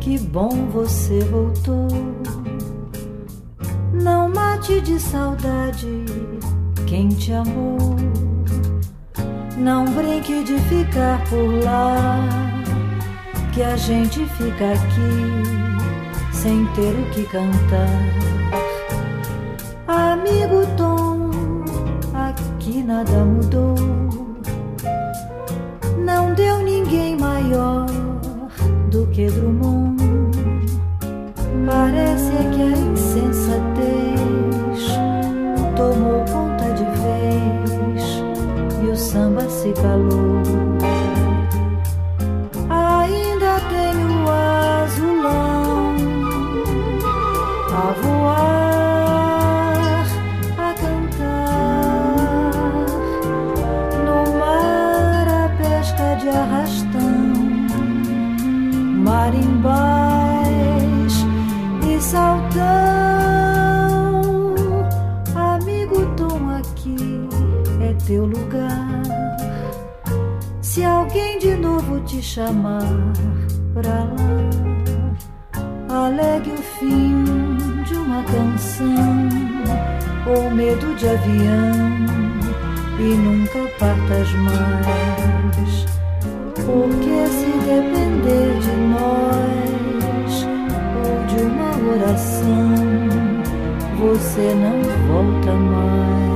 que bom você voltou. Não mate de saudade quem te amou. Não brinque de ficar por lá, que a gente fica aqui sem ter o que cantar. Amigo Tom, aqui nada mudou. Não deu ninguém maior do que Drummond. Parece que a insensatez tomou conta de vez e o samba se calou. Ainda tenho o azulão a voar, a cantar no mar, a pesca de arrastão, marimbás e saltão. Amigo Tom, aqui é teu lugar. Se alguém de novo te chamar pra lá, alegue o fim de uma canção ou medo de avião e nunca partas mais. Porque se depender de nós ou de uma oração, você não volta mais.